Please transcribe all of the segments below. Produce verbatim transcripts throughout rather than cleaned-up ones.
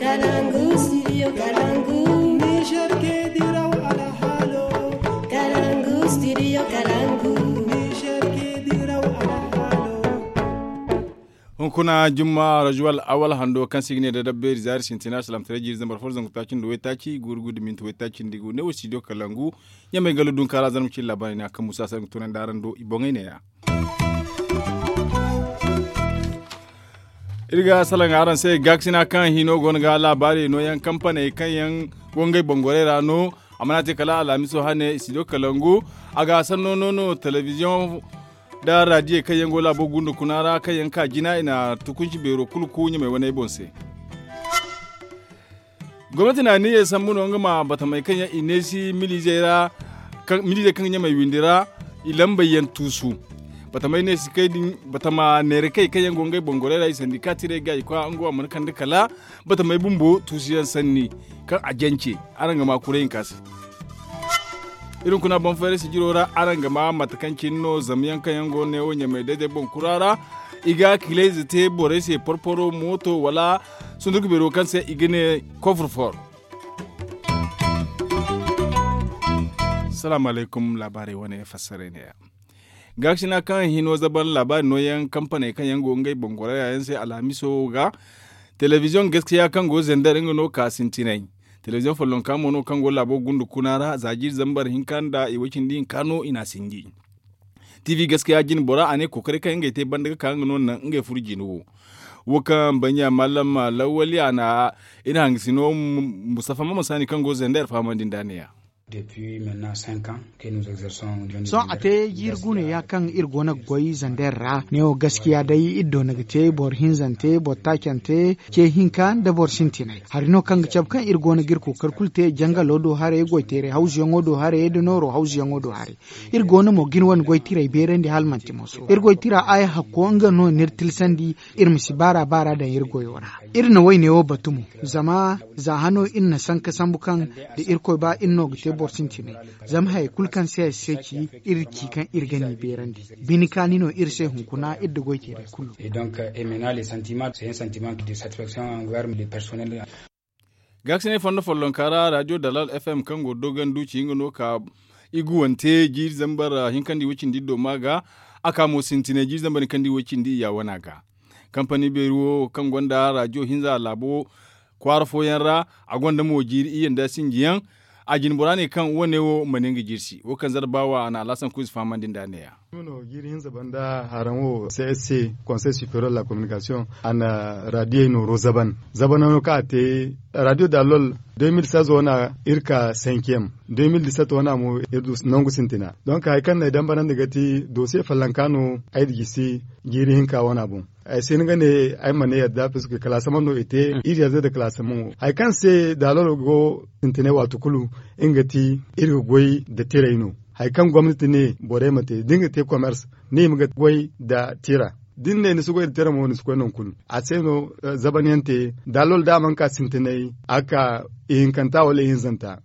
Kalangu, studio Kalangu. Niger ke diraw ala halo. Kalangu, studio Kalangu. Niger ke diraw ala halo. On kuna juma rajual awal hando kan signe da dabbe zar sintina salam tare jir zambar forzan kutacin do wetaci gurgudu min to wetacin digo ne studio Kalangu nyame galudun kala zanum ci labari na kan musa san tunan daran do ibongai ne ya. Irga salan aran sai gaksina kan hino gon ga labari no yan kamfani kan yan gongai bongore rano amana te kala alamiso hane studio Kalangu aga san no no television da radio kan yan gola bo gundu kunara kan yan ka jina ina tukunci bero kulku nya mai wani bonse gwamnati na ne ya san mun ngama bata mai kan ya inesi milizera kan milize kan nya mai windira ilan bayan tusu bata mai ne sikai din bata ma ne kai kan yan gongai bongore rai sindikati re ga ko an go mun kan dukala bata mai bumbo tusiyan sanni kan ajanci aranga ma kurein kasi irin kuna ban fere su jirora aranga ma matakancin no zamiyan kan yan go ne wonya mai daidai bon kurara iga kilezi te bore se porporo moto wala sun duk biro kan sai igine cover for assalamu alaikum labari wani fassare ne gashi na kan hino zaban labari no yan kamfani kan yan gongai bongore yayin sai alamiso ga television gaskiya kan go zendar ingino kasintinai television follon kamo no kan go labo gundu kunara zajir zambar hinkan da iwakin din kano ina singi tv gaskiya jin bora ane kokari kan ngaite bandaga kan no nan ngai furjinu wakan banya mallam lawali ana ina hangsino mustafa mamasani kan go zendar famandin daniya depuis maintenant cinq ans que nous exerçons so ate yirgune ya kan irgona goyi zanderra neo gaskiya dai iddo nagate bor hinzante bor takante ke hinkan da bor sintinai harino kan gcab kan irgona girko karkulte jangalo do hare goitere hausi yango do hare do noro hausi yango do hare irgona mo ginwan goitire berende halmanti moso irgoitira ay hakko nga no nirtil sandi irmisi bara bara da irgoyora irna wayne o batumu zama za hano inna sanka sambukan da irkoy ba inno gite borsintine zam hay kulkan sai seki irki kan irgani berandi binikani no irse hunkuna idda goitere kullu et donc et maintenant les sentiments c'est un sentiment de satisfaction envers le personnel gaksene fondo follon kara radio dalal fm kan go dogan duci ngono ka iguwante jir zambara hinkandi wucin diddo maga aka mo sintine jir zambara kandi wucin di ya wanaga company beruwo kan gonda radio hinza labo kwarfo yanra a gonda mo jir iyan da singiyan ajin burane kan wane wo maningi jirsi wo kan zarbawa ana alasan kuis famandin daneya mono giri hinza banda haranwo C S C Conseil supérieur de la communication ana radio no rozaban zabana no ka te radio dalol deux mille seize wana irka cinquième deux mille dix-sept wana mo irdu nongu sintina donc ay kan idan banan daga ti dossier fallankano ay digisi giri hinka wana bun ay sen gane ay mane yadda fiske classement no ite iri da classement ay kan se dalol go sintine wato kulu ingati irgo goyi da tiraino hay kan gwamnati ne bore mate dinga te commerce ne muga goyi da tira din ne su goyi da tira mo ni su non kulu a sai no zabaniyante dalol da man ka sintine aka in kanta wala yin zanta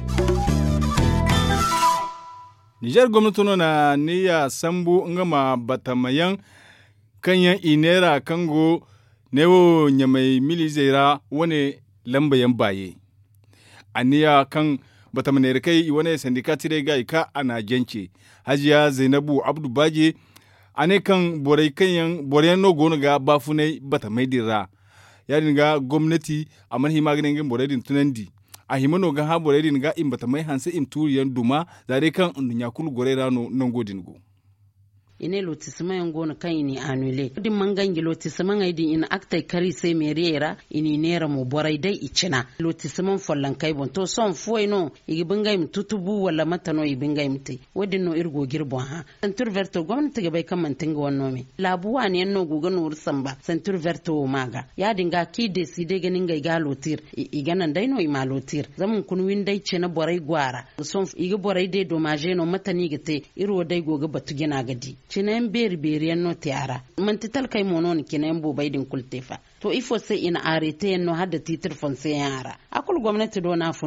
Niger gwamnati na niya sambu ngama batamayan kanyan inera kango newo nyamai milizera wane lambayan baye aniya kan batamanere kai wane sindikati re ga ika ana jance hajiya Zainabu Abdu Baje ane kan borai kanyan borai no gona ga bafunai batamai dira yarin ga gwamnati aman hima ganin gin borai din tunandi a himano ga ha borai din ga in batamai hanse in turiyan duma zare kan dunya kul gore rano nan godin go ine lotissement yango na kan ini annulé din mangangi lotissement ay din ina acte kari sai meriera ini nera mo boray dai icina lotissement follan kai bon to son foi no igi bingay mi tutubu wala matano i bingay mi tay wadin no irgo girbo ha centur verto gwamnati ga bai kan mantinga wonno mi labuwa ne no guga no ursamba centur verto maga ya dinga ki decide ganin ga ga lotir i ganan dai no i ma lotir zaman kun win dai cina boray gwara son igi boray dai dommage no matani gite irwo dai goga batu gina gadi cinen beri beri yanno tiara mantital kai monon kinen bo baydin kultefa to ifo sai ina arete yanno hadda titir fonse yara akul gwamnati do na funumi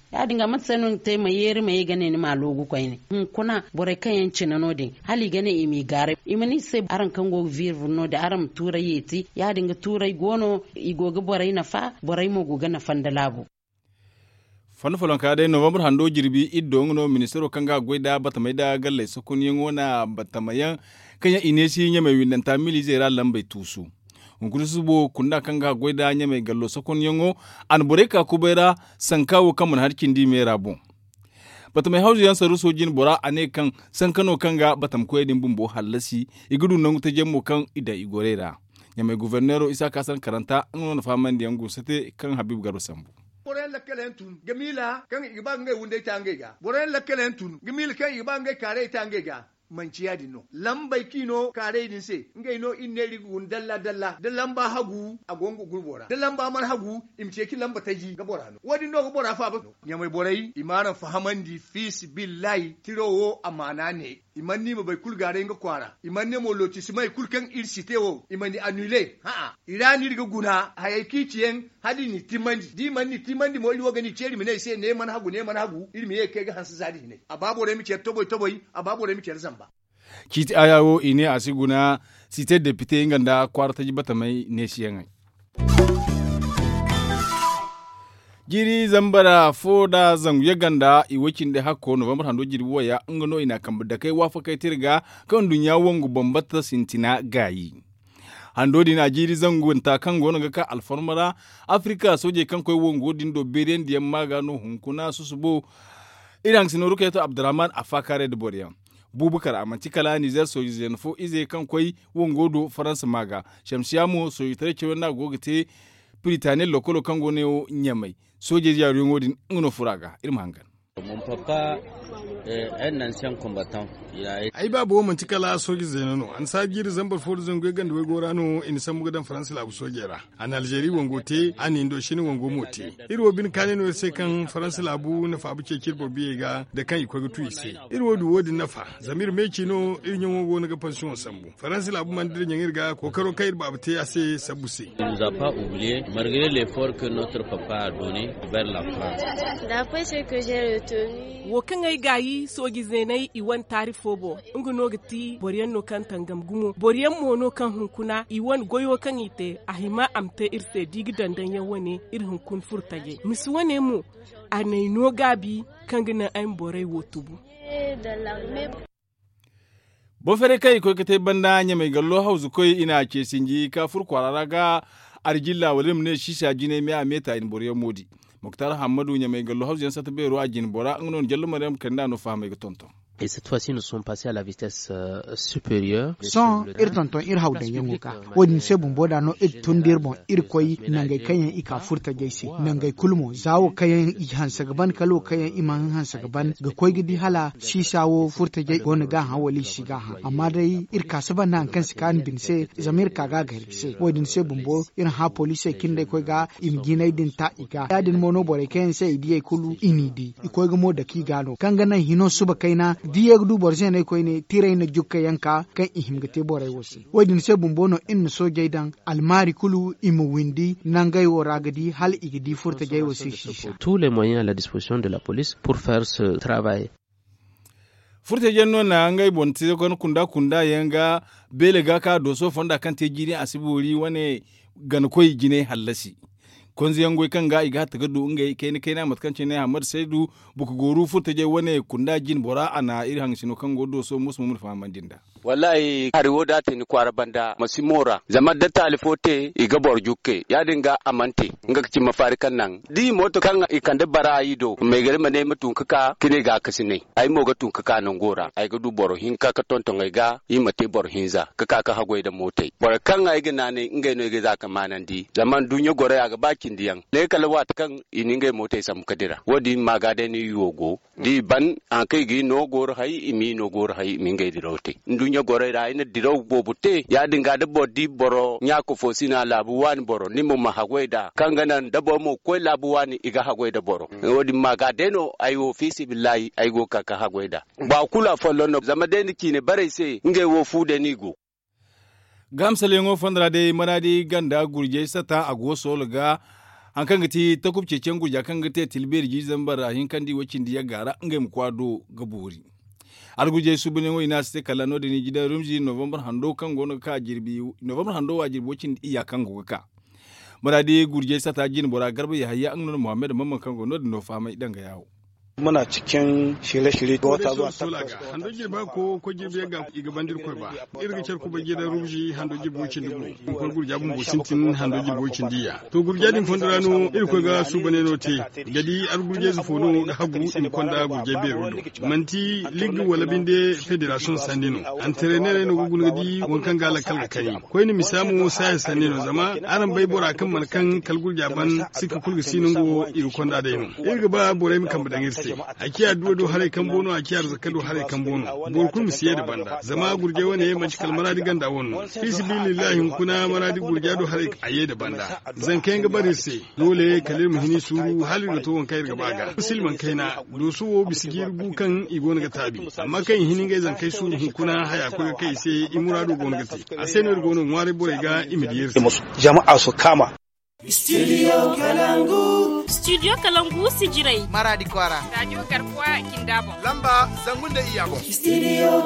ya dinga matsanin te mai yeri mai gane ni malogu kwai ne hun kuna bore kayan cina no din hali gane imi gare imani se aran kango virvu no da aram turai yeti ya dinga turai gono igoga bore na fa bore mo goga na fanda labu fana falon ka dai november hando jirbi iddo ngono ministero kanga goida batamai da galle sukun yengona batamayan kanya inesi nyame winanta mili zera lambai tusu unkurusu bo kunda kanga goida nyame gallo sukun yengo an boreka kubera sankawo kamun harkin di mera bon batamai hauzu yan saru sojin bora ane kan sankano kanga batam koyedin bumbo halasi igudu nangu ta jemmo kan ida igorera nyame guvernero isa kasan karanta ngono faman diangu sate kan habib garo sambu boren la kelen tun gemila kan igba ngai wunde tangega boren la kelen tun gemila kan igba ngai kare tangega manciya dinno lambai kino kare din se ngai no inne rigu dalla dalla da lamba hagu a gongo gurbora da lamba man hagu imce ki lamba taji ga borano wadi no ga bora fa ba nyamai borai imana fahamandi fis billahi tirowo amana ne imanni mo bai kulgare nga kwara imanni mo loti simai kulkan irsite wo imani annule ha irani riga guna hayaki ciyen hadi ni timandi di manni timandi mo liwo gani ceri mine sai ne man hagu ne man hagu ilmi yake ga hansu zadi ne ababo re mi cer toboy toboy ababo re mi cer zamba kiti ayawo ine asiguna site depute inganda kwarta jibata mai ne shiyangai jiri zambara foda zangu ya ganda iwakin da hako november hando jiri waya ngano ina kamba da kai wafa kai tirga kan dunya wangu bambata sintina gayi hando dina jiri zangu nta kan gono ga ka alfarmara afrika soje kan koi wangu dindo beren diyan magano hunkuna susubo iran sinoru kai to abdurrahman afakare de boriyan bubukar amanci kala nizer soji zenfo ize kan koi wangu do faransa maga shamsiyamu soji tare ce wannan gogite Britannia lokolo kango ne nyamai sojeji ya ruwan godin ngono furaga irin hangan mon papa est un ancien combattant ai babu mun tikala soji zenano an sabiri zambar for zango ganda we gorano in san mugadan France la sojera an Algeria wangote an Indo shini wango mote irwo bin kaneno sai kan France la bu na fa buke kirbo biye ga da kan iko ga tuise irwo du wodi nafa zamir meki no irin wango na ga pension sambu France la bu man dir nyangir ga kokaro kai ba bate ase sabuse nous a pas oublié malgré l'effort que notre papa a donné vers la France d'après ce que j'ai retenu wo kan ai gayi sogi zenai iwan tarifobo ungu nogati boriyan no kan tangam gumo boriyan mono kan hunkuna iwan goyo kan ite ahima amte irse digi dandan yawane ir hunkun furtaje miswane mu anai no gabi kan gina ayin borai wotubu bo fere kai ko kete banda nya mai gallo hauzu koi ina ke sinji ka fur kwarara ga arjilla walim ne shisha jine me ameta in boriyan modi Moktar Hamadou nya mai gallo hauzu yan sata be ro ajin bora ngonon jallo mariam kanda no fahmay ga tonton Et cette fois-ci, nous sommes passés à la vitesse euh, supérieure. Son ir tonton ir hauda yanguka. Wodin se bumboda no ir tundir bon ir koyi nangai kayan ika furta jaisi. Nangai kulmo zawo kayan i hansa gaban kalo kayan iman hansa gaban ga koyi gidi hala shishawo furta jai gona ga hawali shiga ha. Amma dai ir kasaba nan kan sikan bin se zamir kaga gari se. Wodin se bumbo ir ha police kinde koyi ga imginai din ta iga. Yadin mono bore kayan se idiyai kulu inidi. Ikoyi ga mo da ki gano. Kangana hino suba kaina diye du borje ne koy ne tire ne jukka yanka kan ihimgate boray wosi wadin se bumbono in so jaydan almari kulu imu windi nangay woragadi hal igidi furta jay wosi shisha tous les moyens à la disposition de la police pour faire ce travail furta jenno na ngai bonti kon kunda kunda yanga belega ka doso fonda kan te jiri asiburi wane gan koy jine hallasi konzi yango kanga iga tagadu ngai kene kena matkanci ne Ahmad Saidu buku goru furta je wane kunda jin bora ana iri hangsino kango do so musu mun faman dinda wallahi hari woda te ni kwara banda masimora zama da talifote iga borjuke ya dinga amante nga kici mafari kan nan di moto kan ikande bara yido me gare mane mutun kaka kine ga kasine ai mo ga tun kaka nan gora ai ga du boro hinka ka tonton ai ga yi mate boro hinza kaka ka hagoi da motai boro kan ai ga nane ngai no ga zaka manan di zaman dunya gore ga bakin diyan ne kala wat kan iningai motai sam kadira wodi magade ni yogo di ban an kai gi no gor hay imi no gor hay mi ngai dirote dunya gore ra ina diraw bobute ya dinga da bodi boro nya ko fosina labu wan boro nimo ma hagweda kanganan da bo mo ko labu wani iga hagweda boro wodi magade no ay ofisi billahi ay go kaka hagweda ba kula follono zama de ni kine bare se ngai wo fude ni go gamsale ngo fandra de maradi ganda gurje sata agoso laga an kan gati ta kubce can gurja kan gate tilberi ji zambara hin kan di wacin di ya gara ngai mu kwado gabori arguje su bene wai na ste kala no ni gidan rumji november hando kan gono ka jirbi november hando wa jirbi wacin iya kan go ka murade gurje sata jin bora garba ya hayya an muhammad mamman kan gono da no fama idan ga yawo muna cikin shirye-shirye ga wata zuwa takwas. Hando girba ko ko girbe ga igabandir ko ba. Irga cer ko bage da ruji hando girbo cin dubu. Ko gurja bun bosintin hando girbo cin diya. To gurja din fondrano ir ko ga su bane note. Gadi ar gurje zu fono ga hagu in konda gurje be rudo. Manti ligi wala binde federation sandino. Antrenere no gugun gadi wankan gala kal kai. Ko ni misamu sai sandino zama aran bai bora kan malkan kal gurja ban sika kulga sinungo ir konda dayno. Irga ba bore mi kan badangir a kiya duwa do hare kan bono a kiyar zakka do hare kan bono borkul mu siye da banda zama gurje wane ya maci kalmara digan da wannan fi sibilillahi kuna maradi gurje do hare aye da banda zan kai ga bari sai dole kalir mu hini suru hali da to won kai ga baga silman kaina do su wo bisigir bukan igona ga tabi amma kan hini ga zan kai su kuna haya ko kai sai imurado gona ga ti a sai no gono ware bore ga imidiyar jama'a su kama Studio Kalangu. Studio Kalangu Sijirai. Maradi Kwara. Radio Garkuwa Kindabo. Lamba Zangunda Iyabo. Studio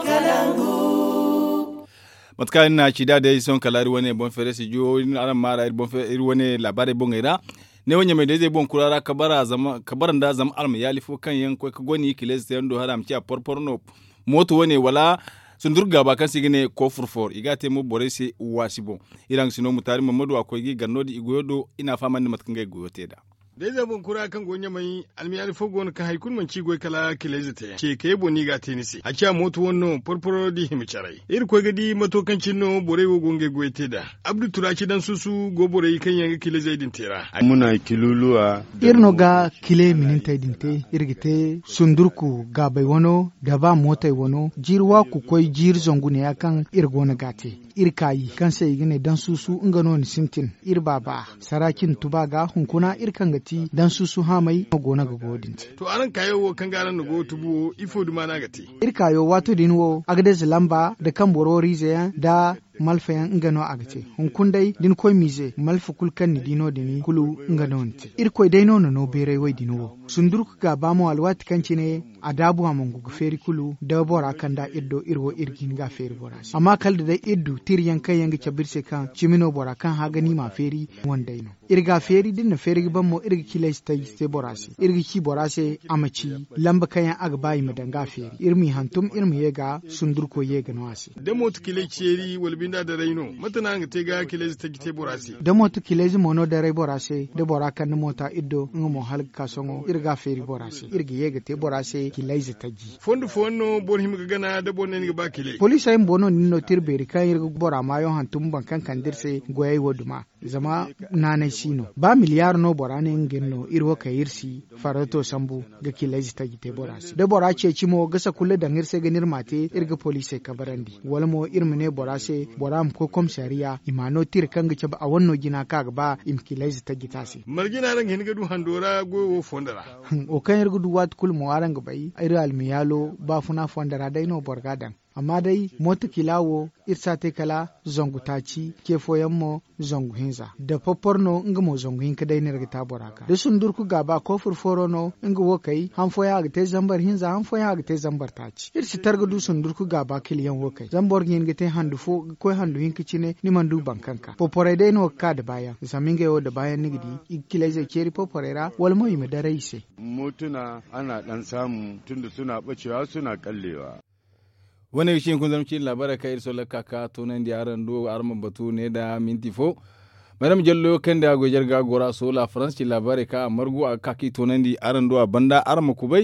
Kalangu. Matkain na chida da son kalari wane bon fere si jo aran mara bon fere wane labare bon ira. Ne wanya mai dai bon kurara kabara zama kabaran da zama alma yalifo kan yan ko ka goni kiles yando haram ci a porporno moto wane wala sundur gaba kan sigine ko furfor igate mu borese wasibo iran sino mutari mamadu akoy gi gannodi igoyodo ina faman matkan ga goyote da dai zabon kura kan gonya mai almiyar fogon kan haikun man cigoy kala kilezete ke ke boni ga tenisi a kiya moto wonno porporo di himicharai ir ko gadi matokan cinno bore wo gonge goyete da abdu turaki dan susu go bore kan yanga kileze din tera muna kiluluwa irno ga kile mininta dinte irgite sundurku ga bai wono da ba motai wono jirwa ku koy jir zongune akan irgona gate irkayi kan sai gine dan susu ingano ni sintin ir baba sarakin tubaga hunkuna irkan gati dan susu hamai gona ga godin to aran kayo kan garan no go tubu ifo duma na gati irkayo wato dinwo agades lamba da kan borori zaya da malfayan ingano agate hunkun dai din koy mize malfu kulkan ni dino dini kulu ingano nti irkoy dai no no bere wai dino sundurku ga bamo alwati kancine adabu amongu guferi kulu da bora kanda iddo irwo irgin ga feri borasi amma kalda dai iddu tiryan kai yanga cabirse kan chimino bora kan hagani ma feri wondaino irga feri dinna feri bammo irga kilais tay te borasi irga ki borase amaci lamba kayan agbayi madanga feri irmi hantum irmi yega sundurko yega noasi demo tukile cheri walbinda da raino matana nga tega kilais ta gite borasi demo tukile mono da rai borase de bora kan mota iddo ngomo halka songo irga feri borasi irga yega te borase kilais ta gi fondu fonno bor himga gana da bonnen ga bakile police ay bono ninno tirberi kan irga bora mayo hantum bankan kandirse goyay woduma zama nana sino ba miliyar no borane ngenno irwo kayirsi farato sambu ga kilais ta gite borasi de bora ce cimo gasa kulle da ngirse ganir mate irga police kabarandi walmo irmine borase boram ko komsariya imano tir kanga ce ba a wannan gina kaga ba im kilais ta gitasi margina ran hin gadu handora go fondara o kan irga du wat kul mo aran ga bai ira almiyalo ba funa fondara dai no borgadan amma dai mota kilawo irsa te kala zongu taci ke foyan mo zongu hinza da poporno nga mo zongu hin kadai ne ta boraka da sun durku gaba ko furforo no nga wo kai han foya ga te zambar hinza han foya ga te zambar taci irsi targa du sun durku gaba kiliyan wo kai zambor ngin ga te handu fo ko handu hin kicine ni mandu bankanka popore dai no ka da baya zaminga yo da bayan nigidi ikile zai keri poporera wal mo yime da raise motuna ana dan samu tunda suna bacewa suna kallewa wani shi kun zamci labarai kai irso la kaka to nan da yaran do arman batu ne da minti fo madam jallo kan da gojar ga gora so la france ci labarai ka margu a kaki to nan di aran do banda arma kubai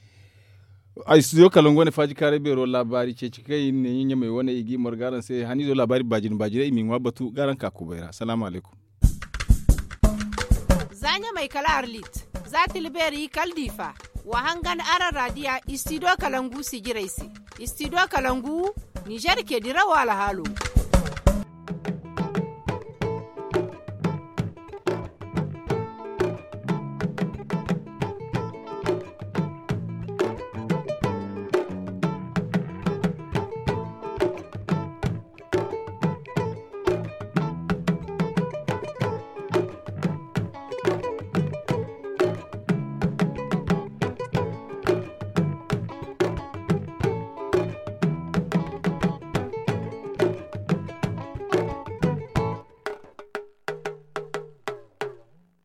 ai studio kalongo ne faji kare bero labari ce cikai ne yin mai wani igi margaran sai hani zo labari bajin bajire min wa batu garan ka kubaira assalamu alaikum zanya mai kala arlit zati liberi kaldifa wa hangan ara radia istido kalangu sigiraisi istido kalangu niger ke dirawa la halu